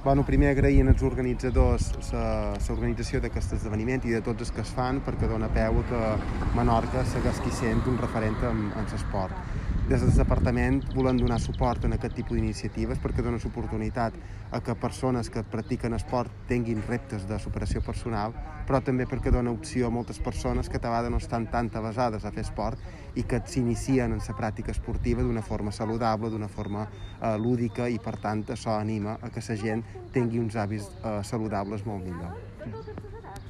Bueno, primer agrair als organitzadors l'organització d'aquest esdeveniment i de tots els que es fan, perquè dona peu a que Menorca segueixi sent un referent en l'esport. Des del departament volem donar suport en aquest tipus d'iniciatives perquè dona l'oportunitat a que persones que practiquen esport tinguin reptes de superació personal, però també perquè dona opció a moltes persones que a vegades no estan tan avesades a fer esport i que s'inicien en la pràctica esportiva d'una forma saludable, d'una forma lúdica, i per tant això anima a que la gent tingui uns hàbits saludables molt millor.